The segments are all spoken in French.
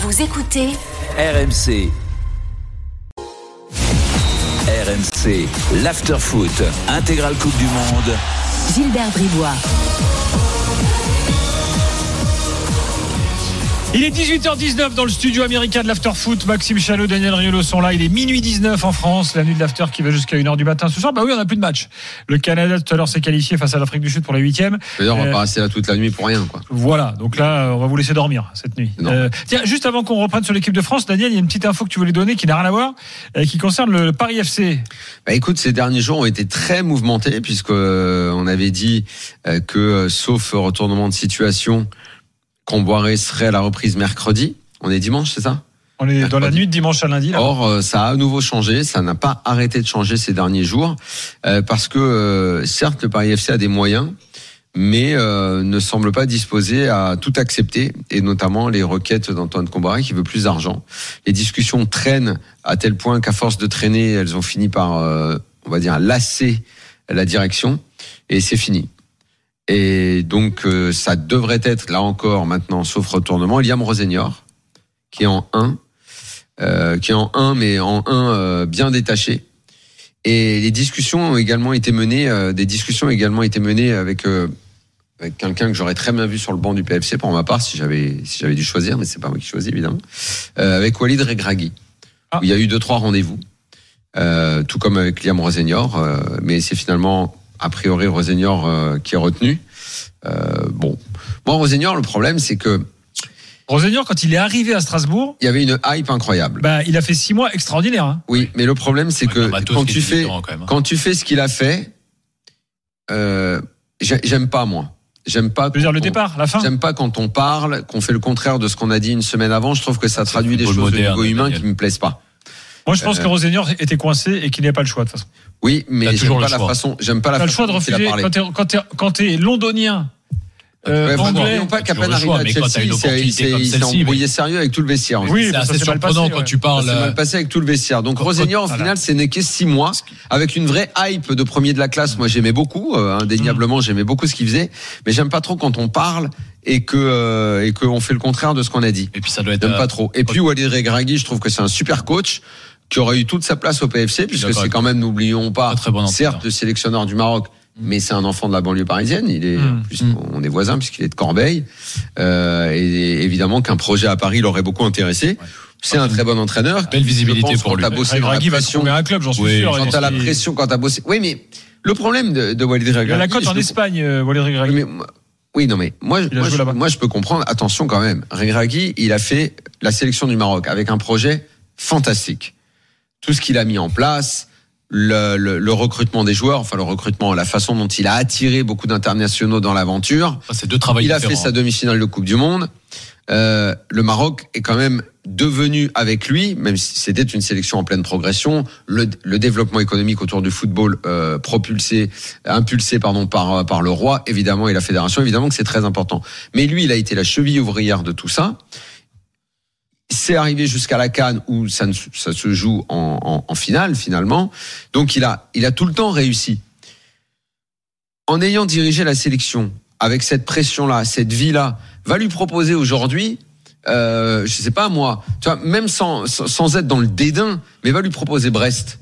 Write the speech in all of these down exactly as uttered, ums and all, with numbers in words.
Vous écoutez R M C. R M C, l'Afterfoot, intégrale Coupe du Monde. Gilbert Bribois. Il est dix-huit heures dix-neuf dans le studio américain de l'Afterfoot. Maxime Chalot, Daniel Riolo sont là. Il est minuit dix-neuf en France. La nuit de l'After qui va jusqu'à une heure du matin ce soir. Bah oui, on n'a plus de match. Le Canada tout à l'heure s'est qualifié face à l'Afrique du Sud pour les huitièmes. D'ailleurs, on va euh, pas rester là toute la nuit pour rien, quoi. Voilà. Donc là, on va vous laisser dormir cette nuit. Euh, tiens, juste avant qu'on reprenne sur l'équipe de France, Daniel, il y a une petite info que tu voulais donner qui n'a rien à voir, euh, qui concerne le Paris F C. Bah écoute, ces derniers jours ont été très mouvementés puisque euh, on avait dit euh, que, euh, sauf retournement de situation, Comboiré serait à la reprise mercredi. On est dimanche, c'est ça ? On est mercredi. Dans la nuit de dimanche à lundi. Là. Or, euh, ça a à nouveau changé. Ça n'a pas arrêté de changer ces derniers jours. Euh, parce que, euh, certes, le Paris F C a des moyens, mais euh, ne semble pas disposé à tout accepter, et notamment les requêtes d'Antoine Comboiré qui veut plus d'argent. Les discussions traînent à tel point qu'à force de traîner, elles ont fini par, euh, on va dire, lasser la direction, et c'est fini. Et donc, euh, ça devrait être, là encore, maintenant, sauf retournement, Liam Rossignol, qui est en un, euh, qui est en un, mais en un euh, bien détaché. Et les discussions ont également été menées, euh, des discussions ont également été menées avec, euh, avec quelqu'un que j'aurais très bien vu sur le banc du P F C, pour ma part, si j'avais, si j'avais dû choisir, mais c'est pas moi qui choisis, évidemment, euh, avec Walid Regragui. Ah. Où il y a eu deux, trois rendez-vous, euh, tout comme avec Liam Rossignol, euh, mais c'est finalement, a priori, Rossignol euh, qui est retenu. Euh, bon, moi, Rossignol, le problème, c'est que Rossignol, quand il est arrivé à Strasbourg, il y avait une hype incroyable. Bah, il a fait six mois extraordinaires. Hein. Oui, mais le problème, c'est ouais, que quand tu fais, quand, même, hein. quand tu fais ce qu'il a fait, euh, j'aime pas moi. J'aime pas. Tu veux dire le on, départ, la fin. J'aime pas quand on parle, qu'on fait le contraire de ce qu'on a dit une semaine avant. Je trouve que ça traduit des choses moderne, au niveau humain Daniel. Qui me plaisent pas. Moi, je pense euh, que Rossignol était coincé et qu'il n'y a pas le choix de toute façon. Oui, mais j'aime pas la façon. J'aime pas la façon. T'as le choix de refuser quand t'es, quand t'es, quand t'es londonien. Euh, ouais, anglais, non pas qu'à peine arrivé à Chelsea, il s'est embrouillé sérieux avec tout le vestiaire. Oui, c'est assez surprenant quand tu parles. Ça s'est mal passé avec tout le vestiaire. Donc Rossignol, au final, c'est n'est que six mois avec une vraie hype de premier de la classe. Moi, j'aimais beaucoup, euh, indéniablement, j'aimais beaucoup ce qu'il faisait, mais j'aime pas trop quand on parle et que euh, et qu'on fait le contraire de ce qu'on a dit. Et puis ça doit être. J'aime pas trop. Et puis Walid Regragui, je trouve que c'est un super coach qui aurait eu toute sa place au P F C, puisque c'est quand même, n'oublions pas, certes, le sélectionneur du Maroc. Mais c'est un enfant de la banlieue parisienne. Il est, mmh, plus, mmh. on est voisins puisqu'il est de Corbeil. Euh, et évidemment qu'un projet à Paris l'aurait beaucoup intéressé. Ouais. C'est un très bon entraîneur. Belle visibilité pour lui. Quand t'as bossé dans la pression, un club, j'en suis oui, sûr. Quand t'as la pression, quand t'as bossé. Oui, mais le problème de, de Walid Regragui. Il a la cote en Espagne, euh, Walid Regragui. Mais, oui, non, mais moi, moi, je, moi, je peux comprendre. Attention quand même. Regragui, il a fait la sélection du Maroc avec un projet fantastique. Tout ce qu'il a mis en place. Le, le, le recrutement des joueurs, enfin le recrutement, la façon dont il a attiré beaucoup d'internationaux dans l'aventure. Ça, c'est deux travaux il a différents. fait sa demi-finale de Coupe du Monde. Euh, le Maroc est quand même devenu avec lui, même si c'était une sélection en pleine progression, le, le développement économique autour du football euh, propulsé, impulsé pardon par par le roi évidemment et la fédération évidemment que c'est très important. Mais lui, il a été la cheville ouvrière de tout ça. C'est arrivé jusqu'à la CAN où ça, ne, ça se joue en, en, en finale finalement. Donc il a, il a tout le temps réussi. En ayant dirigé la sélection avec cette pression-là, cette vie-là, va lui proposer aujourd'hui, euh, je sais pas moi, tu vois, même sans, sans être dans le dédain, mais va lui proposer Brest.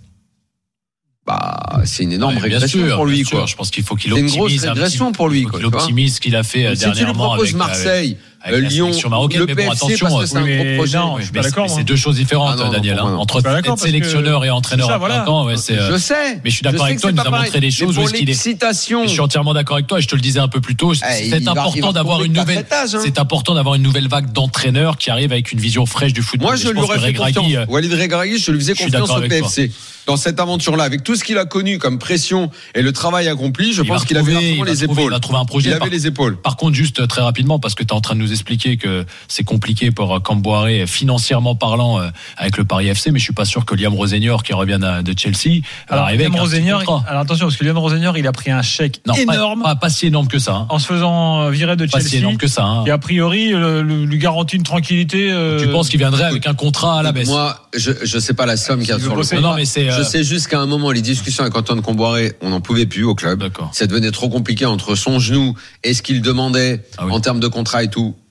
Bah, c'est une énorme ouais, régression sûr, pour lui, quoi. Sûr. Je pense qu'il faut qu'il optimise. C'est une grosse régression pour lui, quoi. Il optimise ce qu'il a fait mais dernièrement. Si tu lui proposes avec, Marseille, avec, avec Lyon, marocaine, le mais P F C, bon, attention, parce que c'est oui, un gros projet. Non, je suis pas d'accord. C'est deux choses différentes, ah non, non, Daniel. non, non, entre être sélectionneur et entraîneur à plein temps, ouais, c'est. Je sais. Mais je suis d'accord avec toi. Il nous a montré des choses où il est. Je suis entièrement d'accord avec toi. Et je te le disais un peu plus tôt. C'est important d'avoir une nouvelle. C'est important d'avoir une nouvelle vague d'entraîneurs qui arrivent avec une vision fraîche du football. Moi, je lui aurais fait confiance. Walid Regragui, je lui faisais confiance au P F C. Dans cette aventure-là, avec tout ce qu'il a connu comme pression et le travail accompli, je pense qu'il avait largement les épaules. Il a trouvé un projet. Il avait les épaules. Par contre, juste très rapidement, parce que tu es en train de nous expliquer que c'est compliqué pour Comboiré, financièrement parlant, avec le Paris F C, mais je suis pas sûr que Liam Rossignol, qui revient de Chelsea, alors Liam Rossignol, alors attention, parce que Liam Rossignol, il a pris un chèque non, énorme. Pas, pas, pas si énorme que ça. Hein. En se faisant virer de Chelsea. Pas si énorme que ça. Hein. Et a priori, le, le, lui garantit une tranquillité. Euh... Tu penses qu'il viendrait avec un contrat à la baisse? Moi, je, je sais pas la somme qu'il y a sur le compte. Non, mais c'est, je sais juste qu'à un moment, les discussions avec Antoine Comboiré, on n'en pouvait plus au club. D'accord. Ça devenait trop compliqué entre son genou et ce qu'il demandait ah oui. en termes de contrat et tout.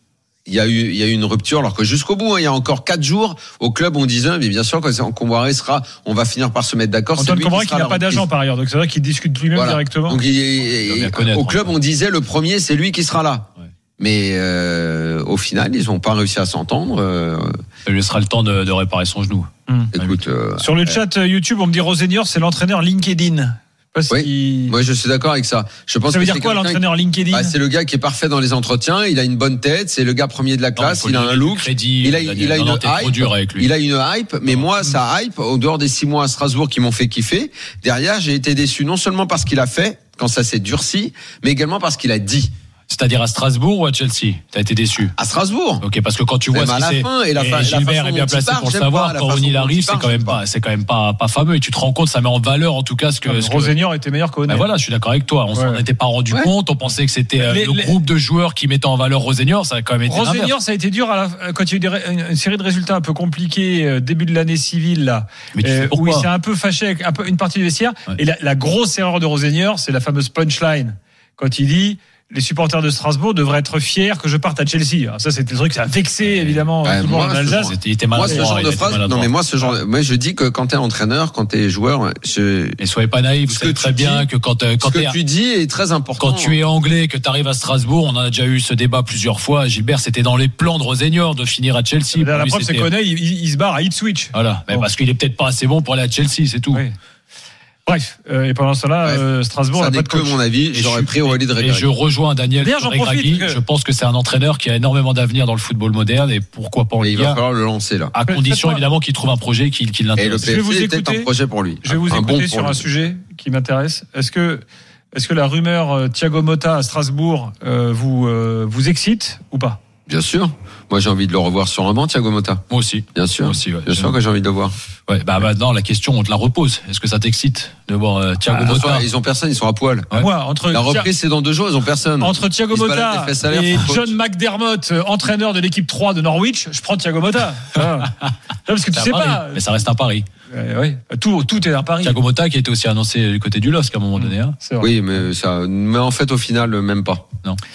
il y a eu, il y a eu une rupture, alors que jusqu'au bout, hein, il y a encore quatre jours, au club, on disait, mais bien sûr, quand Comboiré sera, on va finir par se mettre d'accord. Antoine Comboiré qui n'a pas d'agent par ailleurs, donc c'est vrai qu'il discute lui-même voilà. directement. Donc, il, il, il, au club, on disait, le premier, c'est lui qui sera là. Ouais. Mais euh, au final, ils n'ont pas réussi à s'entendre. Euh... Ça lui laissera le temps de, de réparer son genou. Hum. Écoute, euh, sur le chat euh, YouTube, on me dit Rosenior, c'est l'entraîneur LinkedIn. Oui, moi je suis d'accord avec ça. Je pense ça veut que dire quoi l'entraîneur LinkedIn? Bah, c'est le gars qui est parfait dans les entretiens, il a une bonne tête, c'est le gars premier de la classe, non, il a un look, crédit, il a, il a, il a une hype, il a une hype, mais non. moi sa hype, au dehors des six mois à Strasbourg qui m'ont fait kiffer, derrière j'ai été déçu non seulement parce qu'il a fait, quand ça s'est durci, mais également parce qu'il a dit. C'est-à-dire à Strasbourg ou à Chelsea? T'as été déçu? À Strasbourg. Ok, parce que quand tu vois ce qui c'est, et la fin, et Gilbert est bien placé pour le savoir. Quand O'Neill arrive, c'est quand même pas, c'est quand même pas, pas fameux. Et tu te rends compte, ça met en valeur en tout cas ce que. Ah, Rosenior était meilleur qu'O'Neill. Ben voilà, je suis d'accord avec toi. On s'en ouais. était pas rendu ouais. compte. On pensait que c'était les, le les... groupe de joueurs qui mettait en valeur Rosenior. Ça a quand même été. Rosenior, ça a été dur à la, quand il y a eu des, une, une série de résultats un peu compliqués début de l'année civile là, euh, où il s'est un peu fâché avec un peu, une partie du vestiaire. Ouais. Et la, la grosse erreur de Rosenior, c'est la fameuse punchline quand il dit. Les supporters de Strasbourg devraient être fiers que je parte à Chelsea. Alors ça, c'était le truc, ça a vexé évidemment ouais, tout le monde en Alsace. Il était moi, ce genre de phrase, non mais moi, ce genre, moi, je dis que quand t'es entraîneur, quand t'es joueur, je... et soyez pas naïf, vous savez très bien que quand quand ce que tu dis est très important. Quand tu es anglais, que t'arrives à Strasbourg, on en a déjà eu ce débat plusieurs fois. Gilbert, c'était dans les plans de Rosenior de finir à Chelsea. La, la preuve, c'est qu'O'Neill, il, il se barre à Ipswich. Voilà, bon. Parce qu'il est peut-être pas assez bon pour aller à Chelsea, c'est tout. Oui. Bref, euh, et pendant cela, euh, Strasbourg ça n'a n'est pas de que mon avis. Et j'aurais pris Aurélie de Regragui. Et je rejoins Daniel de Regragui. Que... Je pense que c'est un entraîneur qui a énormément d'avenir dans le football moderne et pourquoi pas en Ligue un. Il va falloir le lancer là. À condition évidemment qu'il trouve un projet qui, qui l'intéresse. Et le P F C est peut-être un projet pour lui. Je vais vous un écouter bon sur un sujet qui m'intéresse. Est-ce que, est-ce que la rumeur euh, Thiago Motta à Strasbourg euh, vous euh, vous excite ou pas? Bien sûr. Moi, j'ai envie de le revoir sur un banc, Thiago Motta. Moi aussi. Bien sûr. Moi aussi, ouais. Bien sûr que j'ai envie de le voir. Ouais, bah maintenant, la question, on te la repose. Est-ce que ça t'excite de voir euh, Thiago ah, Motta? Soir, ils ont personne, ils sont à poil. Ouais. Moi, entre la reprise, c'est dans deux jours, ils ont personne. Entre Thiago Motta et John McDermott, entraîneur de l'équipe trois de Norwich, je prends Thiago Motta. Ah. Parce que tu sais pas. Mais ça reste un pari. Ouais, ouais. Tout, tout est un pari. Thiago Motta qui a été aussi annoncé du côté du L O S C à un moment donné. Hein. Oui, mais ça, mais en fait, au final, même pas. Non.